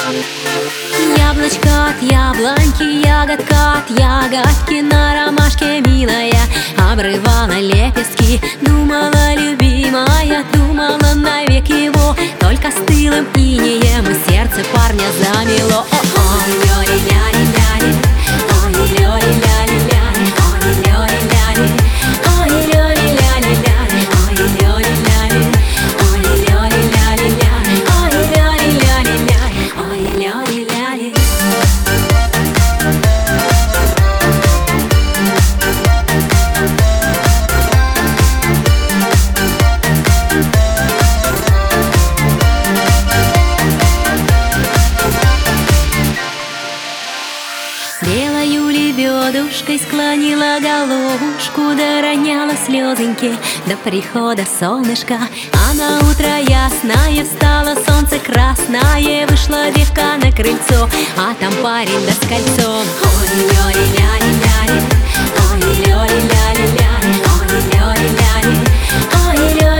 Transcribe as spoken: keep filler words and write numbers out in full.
Яблочко от яблоньки, ягодка от ягодки, на ромашке милая обрывала лепестки. Думала любимая, думала навек его, только стылым инеем и сердце парня замело. Ой, ля-ля-ля-ля-ля, ой, ля-ля-ля-ля-ля, ой, ля-ля-ля-ля, ой, ля-ля-ля-ля-ля, ой, ля-ля-ля-ля, ой, ля-ля-ля-ля-ля, ой, ля-ля-ля-ля, ой, ля-ля-ля-ля. Белою лебедушкой склонила головушку, да роняла слезоньки до прихода солнышка. А на утро ясное встало солнце красное, вышла девка на крыльцо, а там парень да с кольцом. Ой, ля-ля-ля-ля, ой, ля-ля-ля-ля, ой, ля-ля-ля, ой, ля-ля-ля.